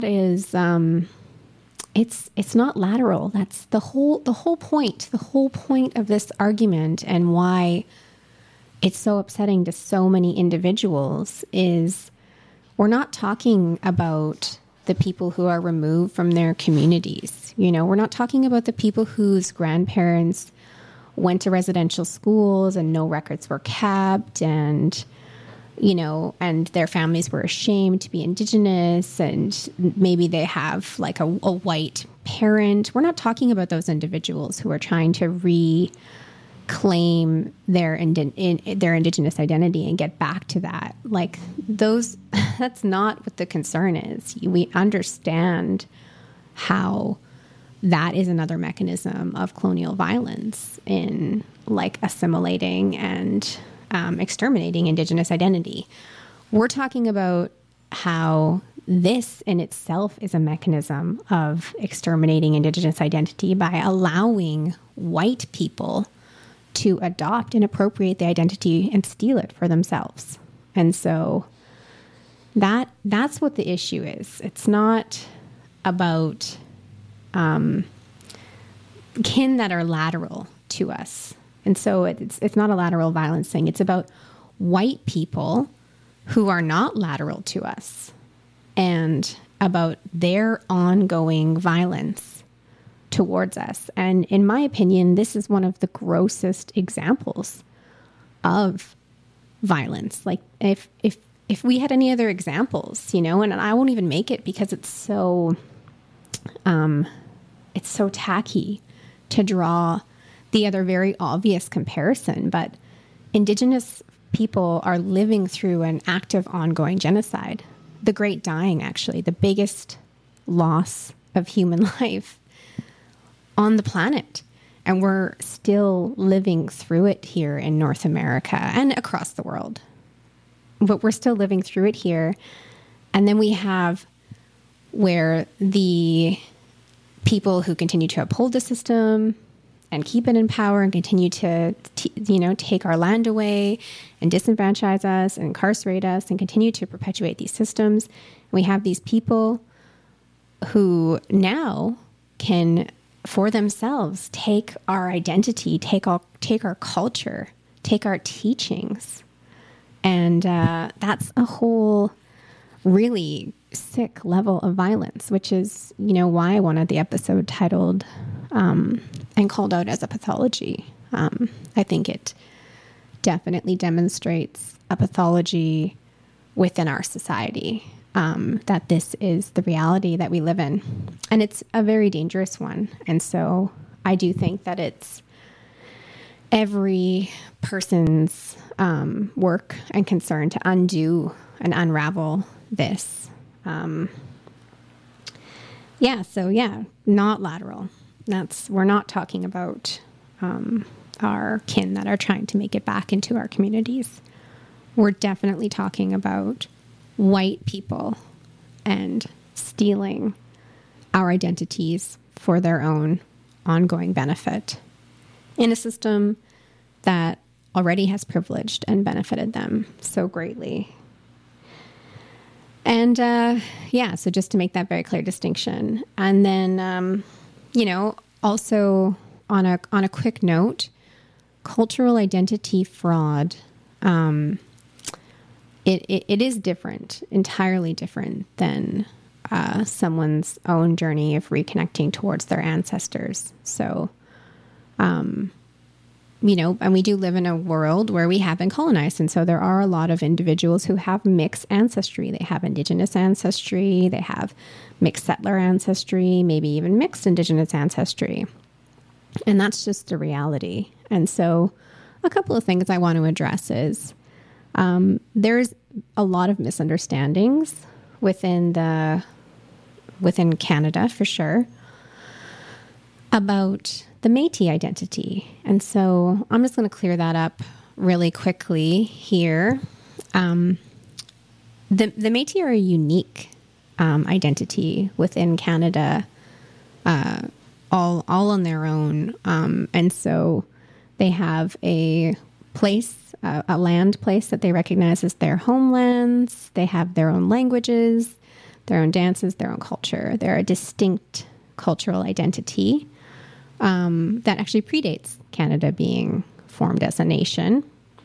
is it's not lateral. That's the whole point. The whole point of this argument, and why it's so upsetting to so many individuals, is we're not talking about the people who are removed from their communities. You know, we're not talking about the people whose grandparents went to residential schools and no records were kept, and, you know, and their families were ashamed to be Indigenous, and maybe they have like a white parent. We're not talking about those individuals who are trying to reclaim their Indigenous identity and get back to that. Like those, that's not what the concern is. We understand how that is another mechanism of colonial violence in like assimilating and exterminating Indigenous identity. We're talking about how this in itself is a mechanism of exterminating Indigenous identity by allowing white people to adopt and appropriate the identity and steal it for themselves. And so that's what the issue is. It's not about kin that are lateral to us. And so it's not a lateral violence thing. It's about white people who are not lateral to us, and about their ongoing violence towards us. And in my opinion, this is one of the grossest examples of violence. Like if we had any other examples, you know, and I won't even make it because it's so tacky to draw the other very obvious comparison, but Indigenous people are living through an active ongoing genocide. The Great Dying, actually, the biggest loss of human life on the planet. And we're still living through it here in North America and across the world. But we're still living through it here. And then we have where the people who continue to uphold the system and keep it in power and continue to take our land away and disenfranchise us and incarcerate us and continue to perpetuate these systems. We have these people who now can, for themselves, take our identity, take our culture, take our teachings. And that's a whole really sick level of violence, which is, you know, why I wanted the episode titled and called out as a pathology. I think it definitely demonstrates a pathology within our society, that this is the reality that we live in. And it's a very dangerous one. And so I do think that it's every person's work and concern to undo and unravel this. Not lateral. We're not talking about our kin that are trying to make it back into our communities. We're definitely talking about white people and stealing our identities for their own ongoing benefit in a system that already has privileged and benefited them so greatly. And so just to make that very clear distinction. And then, also on a quick note, cultural identity fraud, it is different, entirely different than someone's own journey of reconnecting towards their ancestors. So, and we do live in a world where we have been colonized. And so there are a lot of individuals who have mixed ancestry. They have Indigenous ancestry, they have mixed settler ancestry, maybe even mixed Indigenous ancestry. And that's just the reality. And so a couple of things I want to address is there's a lot of misunderstandings within Canada, for sure, about the Métis identity. And so I'm just going to clear that up really quickly here. The Métis are a unique identity within Canada, all on their own. And so they have a place, a land place that they recognize as their homelands. They have their own languages, their own dances, their own culture. They're a distinct cultural identity that actually predates Canada being formed as a nation.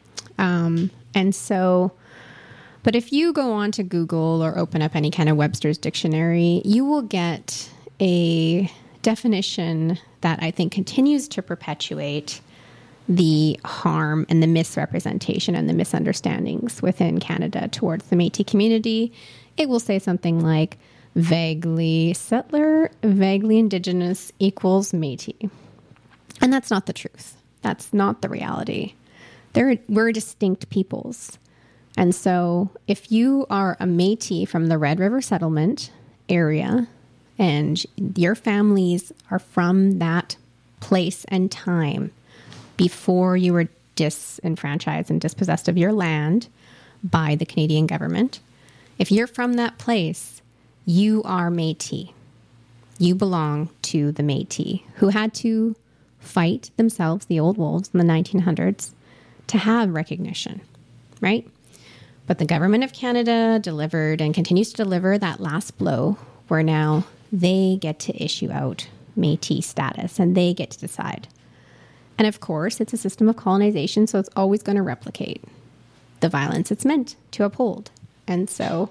And so, but if you go on to Google or open up any kind of Webster's dictionary, you will get a definition that I think continues to perpetuate the harm and the misrepresentation and the misunderstandings within Canada towards the Métis community. It will say something like vaguely settler, vaguely Indigenous equals Métis. And that's not the truth. That's not the reality. We're distinct peoples. And so if you are a Métis from the Red River Settlement area and your families are from that place and time before you were disenfranchised and dispossessed of your land by the Canadian government, if you're from that place, you are Métis. You belong to the Métis, who had to fight themselves, the old wolves in the 1900s, to have recognition, right? But the government of Canada delivered and continues to deliver that last blow where now they get to issue out Métis status and they get to decide. And of course, it's a system of colonization, so it's always going to replicate the violence it's meant to uphold. And so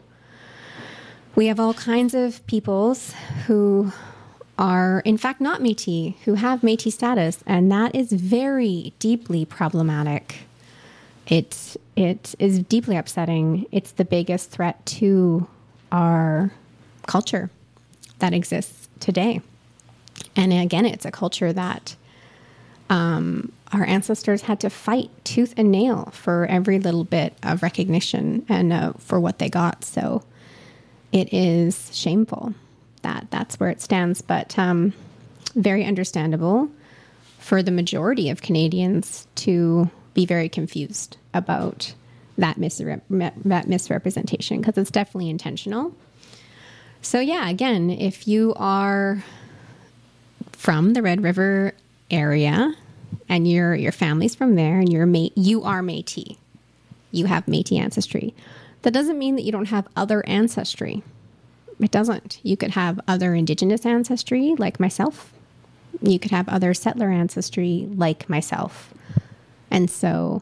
we have all kinds of peoples who are, in fact, not Métis, who have Métis status, and that is very deeply problematic. It is deeply upsetting. It's the biggest threat to our culture that exists today. And again, it's a culture that our ancestors had to fight tooth and nail for every little bit of recognition and for what they got. So it is shameful that that's where it stands, but very understandable for the majority of Canadians to be very confused about that misrepresentation, because it's definitely intentional. So yeah, again, if you are from the Red River area and your family's from there and you are Métis, you have Métis ancestry, that doesn't mean that you don't have other ancestry. It doesn't. You could have other Indigenous ancestry like myself. You could have other settler ancestry like myself. And so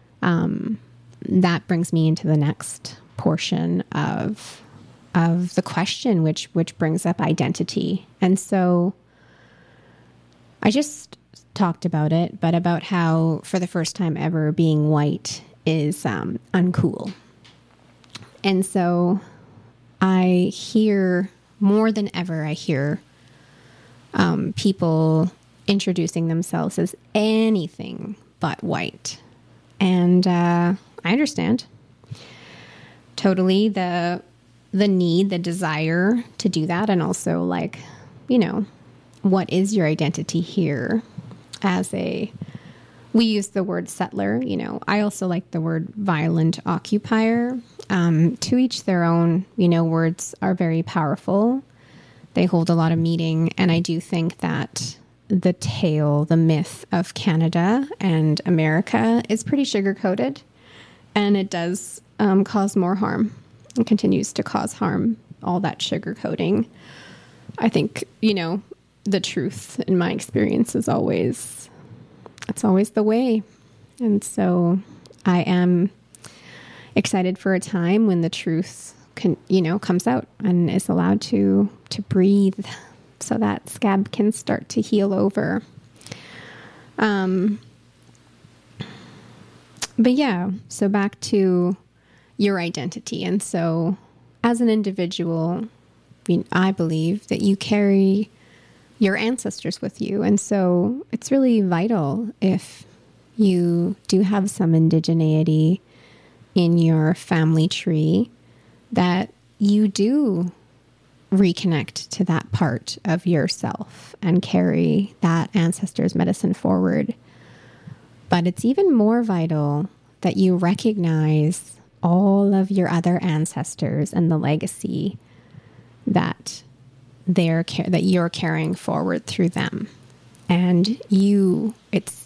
that brings me into the next portion of the question, which brings up identity. And so I just talked about it, but about how for the first time ever being white is uncool. And so I hear more than ever, I hear people introducing themselves as anything but white. And I understand totally the need, the desire to do that. And also like, what is your identity here we use the word settler, I also like the word violent occupier. To each their own, words are very powerful. They hold a lot of meaning. And I do think that the tale, the myth of Canada and America is pretty sugar-coated. And it does cause more harm and continues to cause harm, all that sugar-coating. I think, the truth in my experience is always the way. And so I am excited for a time when the truth comes out and is allowed to breathe so that scab can start to heal over. But yeah, so back to your identity. And so as an individual, I believe that you carry your ancestors with you. And so it's really vital if you do have some indigeneity in your family tree that you do reconnect to that part of yourself and carry that ancestor's medicine forward. But it's even more vital that you recognize all of your other ancestors and the legacy that you're carrying forward through them. And you're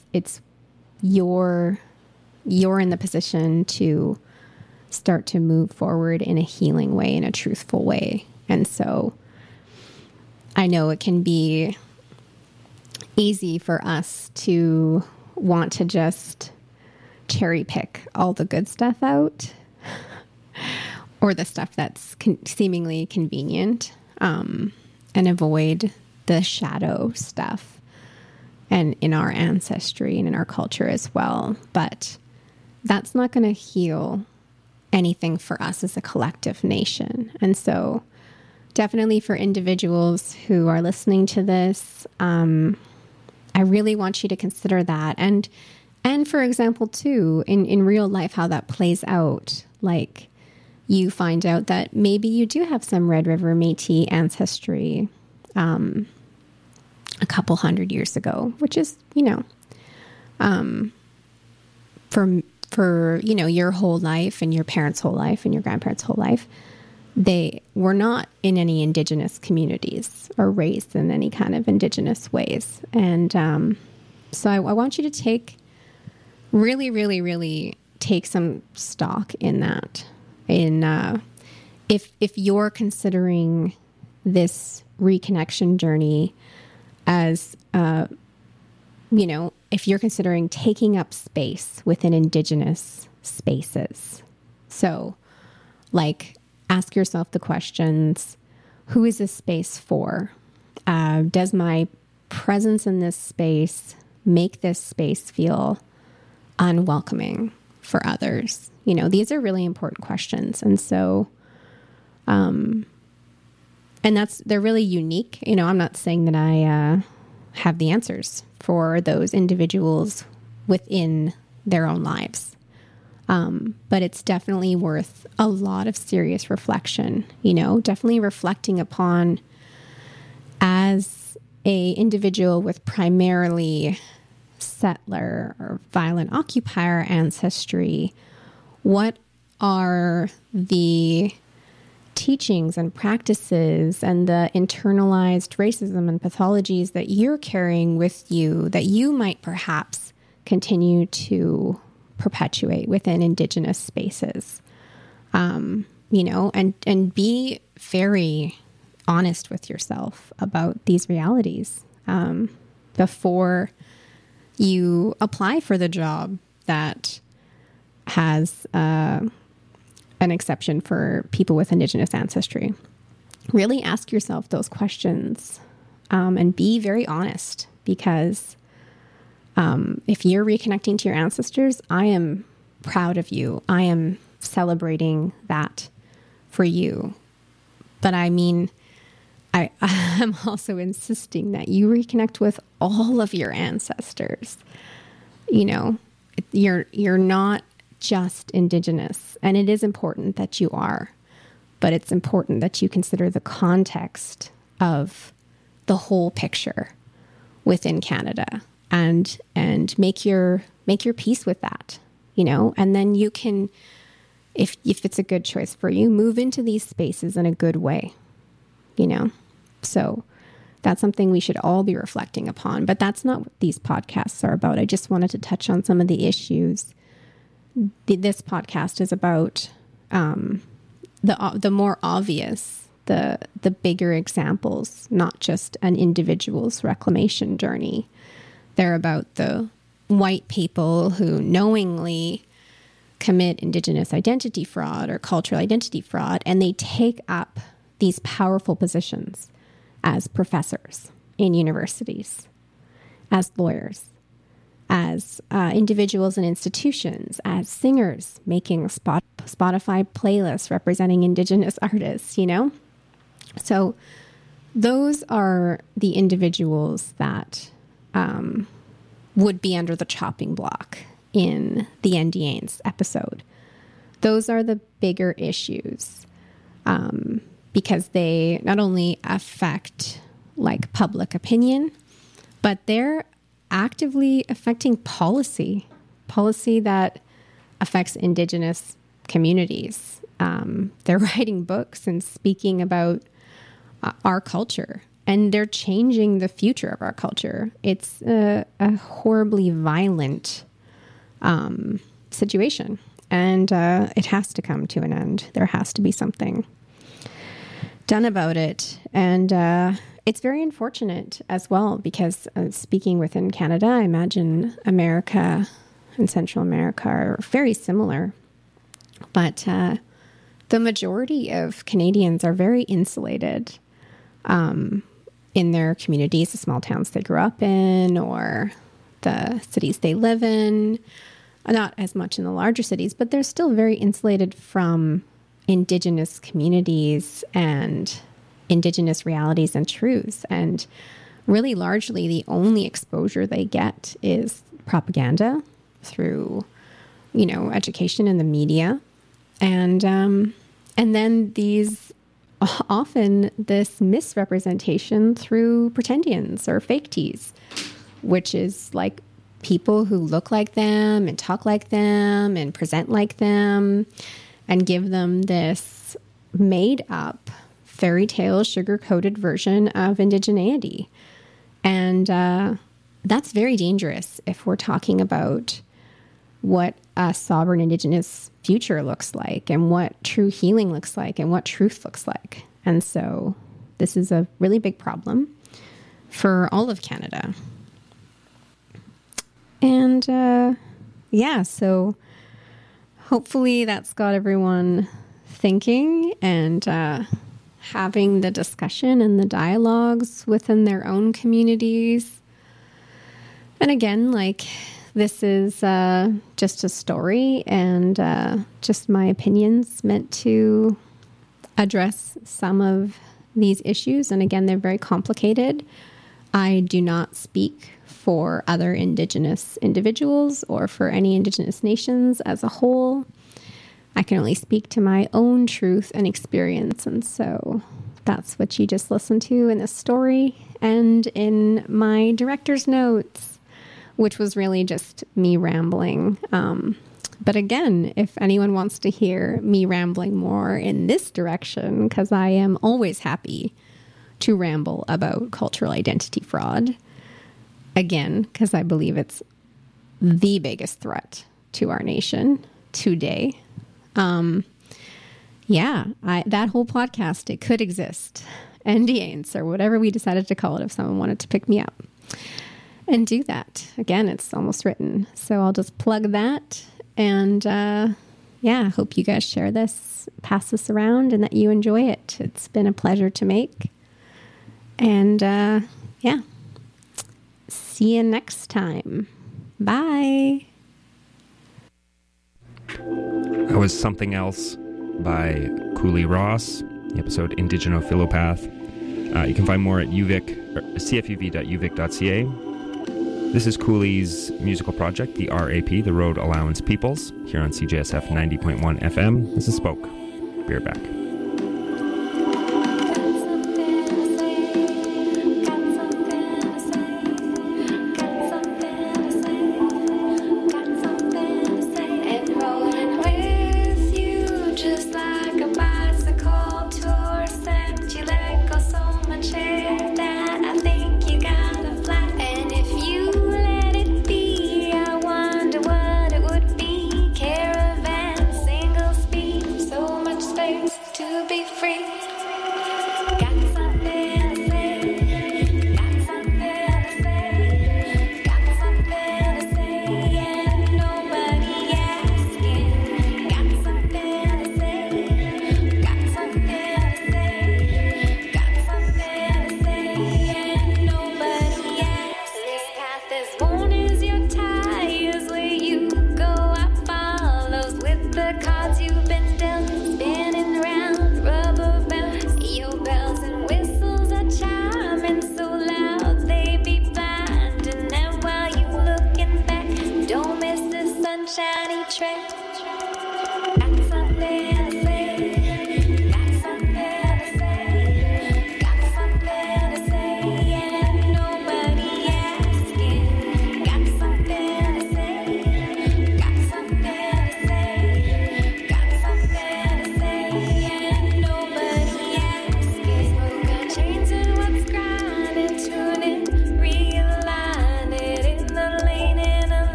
in the position to start to move forward in a healing way, in a truthful way, And so I know it can be easy for us to want to just cherry pick all the good stuff out or the stuff that's seemingly convenient, and avoid the shadow stuff and in our ancestry and in our culture as well. But that's not going to heal anything for us as a collective nation. And so definitely for individuals who are listening to this, I really want you to consider that. And for example, too, in real life, how that plays out. Like, you find out that maybe you do have some Red River Métis ancestry a couple hundred years ago, which is, for your whole life and your parents' whole life and your grandparents' whole life, they were not in any Indigenous communities or raised in any kind of Indigenous ways. And so I want you to really, really, really take some stock in that. If you're considering this reconnection journey as, if you're considering taking up space within Indigenous spaces. So, like, ask yourself the questions, who is this space for? Does my presence in this space make this space feel unwelcoming for others? These are really important questions. And so, they're really unique. I'm not saying that I have the answers for those individuals within their own lives. But it's definitely worth a lot of serious reflection, definitely reflecting upon, as a individual with primarily settler or violent occupier ancestry, what are the teachings and practices and the internalized racism and pathologies that you're carrying with you that you might perhaps continue to perpetuate within Indigenous spaces, and be very honest with yourself about these realities before you apply for the job that has an exception for people with Indigenous ancestry. Really ask yourself those questions and be very honest, because if you're reconnecting to your ancestors, I am proud of you. I am celebrating that for you. But I mean, I'm also insisting that you reconnect with all of your ancestors. You're not just Indigenous, and it is important that you are, but it's important that you consider the context of the whole picture within Canada and make your peace with that, and then you can, if it's a good choice for you, move into these spaces in a good way, so that's something we should all be reflecting upon. But that's not what these podcasts are about. I just wanted to touch on some of the issues. This podcast is about the more obvious, the bigger examples, not just an individual's reclamation journey. They're about the white people who knowingly commit Indigenous identity fraud or cultural identity fraud, and they take up these powerful positions as professors in universities, as lawyers, as individuals and institutions, as singers making Spotify playlists representing Indigenous artists, So those are the individuals that would be under the chopping block in the Indianes episode. Those are the bigger issues because they not only affect like public opinion, but they're actively affecting policy that affects Indigenous communities. They're writing books and speaking about our culture, and they're changing the future of our culture. It's a horribly violent situation, and it has to come to an end. There has to be something. done about it. And it's very unfortunate as well, because speaking within Canada, I imagine America and Central America are very similar. But the majority of Canadians are very insulated in their communities, the small towns they grew up in, or the cities they live in. Not as much in the larger cities, but they're still very insulated from Indigenous communities and Indigenous realities and truths. And really largely the only exposure they get is propaganda through, education in the media. And then often this misrepresentation through pretendians or fake teas, which is like people who look like them and talk like them and present like them and give them this made up fairy tale sugar-coated version of indigeneity. And that's very dangerous if we're talking about what a sovereign Indigenous future looks like and what true healing looks like and what truth looks like. And so this is a really big problem for all of Canada. And so hopefully that's got everyone thinking and having the discussion and the dialogues within their own communities. And again, this is just a story and just my opinions meant to address some of these issues. And again, they're very complicated. I do not speak for other Indigenous individuals or for any Indigenous nations as a whole. I can only speak to my own truth and experience. And so that's what you just listened to in this story and in my director's notes, which was really just me rambling. But again, if anyone wants to hear me rambling more in this direction, because I am always happy to ramble about cultural identity fraud, again, because I believe it's the biggest threat to our nation today. That whole podcast, it could exist. NDAs or whatever we decided to call it if someone wanted to pick me up and do that. Again, it's almost written. So I'll just plug that. And hope you guys share this, pass this around, and that you enjoy it. It's been a pleasure to make. And see you next time. Bye. That was Something Else by Cooley Ross, the episode Indigenophilopath. You can find more at cfuv.uvic.ca. This is Cooley's musical project, the RAP, the Road Allowance Peoples, here on CJSF 90.1 FM. This is Spoke. Be right back. Space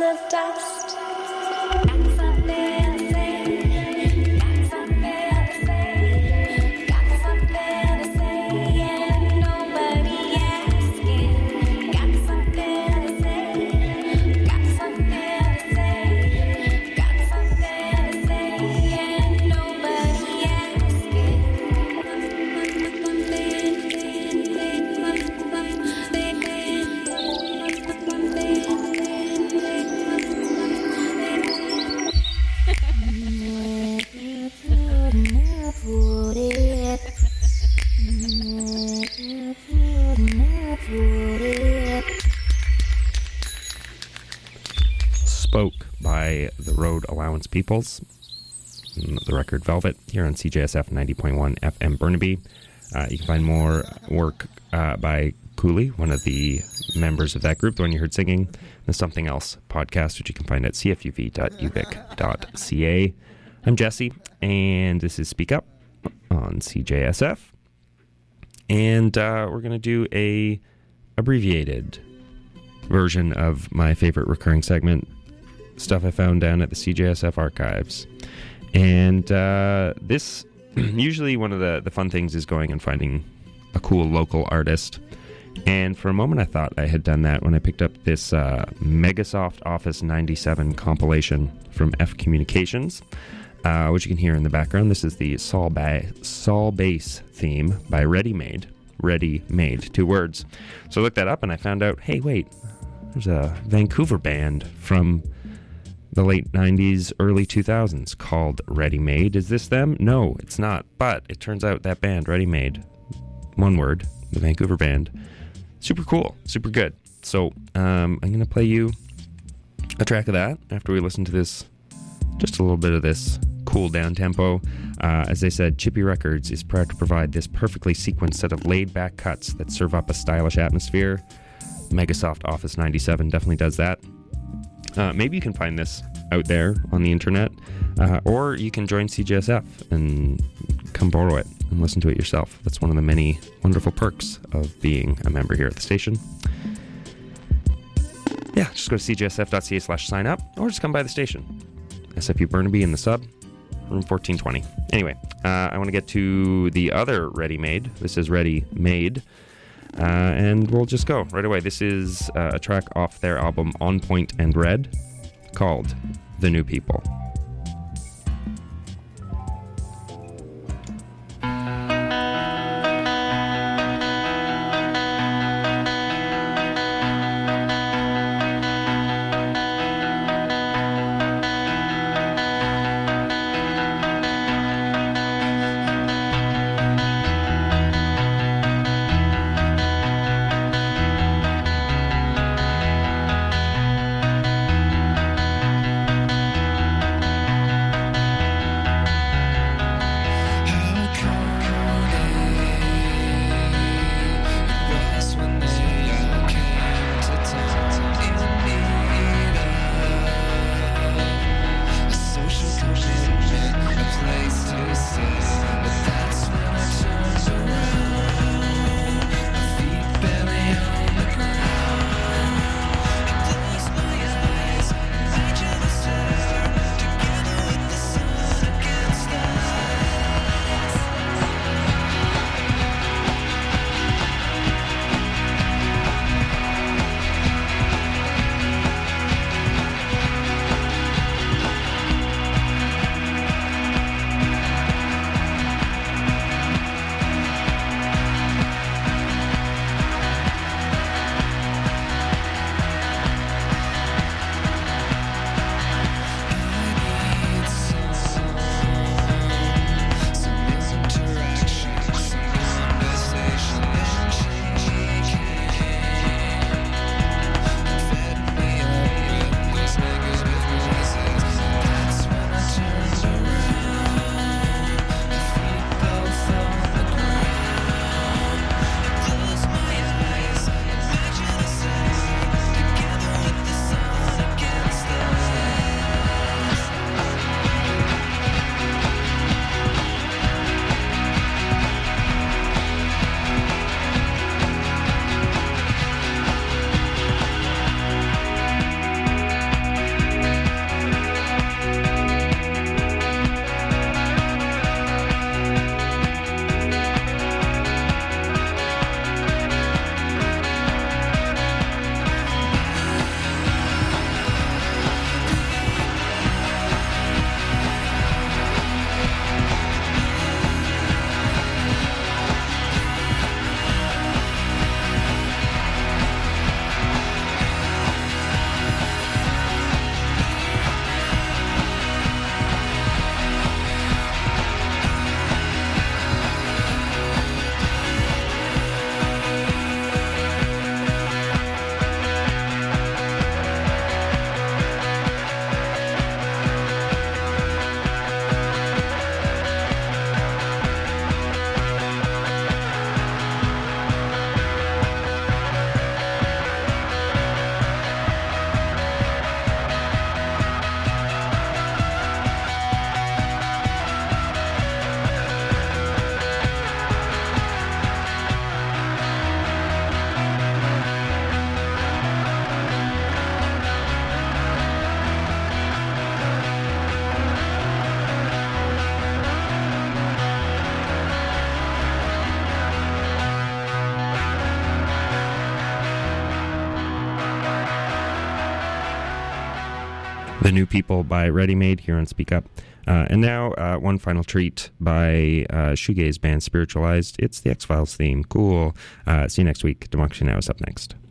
Spoke by the Road Allowance Peoples, the record Velvet, here on CJSF 90.1 FM Burnaby. You can find more work by Cooley, one of the members of that group, the one you heard singing, the Something Else podcast, which you can find at cfuv.uvic.ca. I'm Jesse, and this is Speak Up on CJSF. And we're going to do a abbreviated version of my favorite recurring segment, stuff I found down at the CJSF archives. And this, usually one of the fun things is going and finding a cool local artist. And for a moment I thought I had done that when I picked up this Megasoft Office 97 compilation from F Communications, which you can hear in the background. This is the Saul Bass theme by Ready Made. Ready Made, 2 words. So I looked that up and I found out, hey, wait, there's a Vancouver band from the late 90s, early 2000s called Ready Made. Is this them? No, it's not. But it turns out that band, Ready Made, 1 word, the Vancouver band, super cool, super good. So I'm going to play you a track of that after we listen to this, just a little bit of this cool down tempo. As they said, Chippy Records is proud to provide this perfectly sequenced set of laid-back cuts that serve up a stylish atmosphere. Megasoft Office 97 definitely does that. Maybe you can find this out there on the internet, or you can join CJSF and come borrow it and listen to it yourself. That's one of the many wonderful perks of being a member here at the station. Yeah, just go to cjsf.ca/sign up, or just come by the station. SFU Burnaby in the sub, room 1420. Anyway, I want to get to the other Ready Made. This is Ready Made. And we'll just go right away. This is a track off their album On Point and Red called The New People. The New People by Ready Made here on Speak Up. And now, one final treat by shoegaze band Spiritualized. It's the X-Files theme. Cool. See you next week. Democracy Now! Is up next.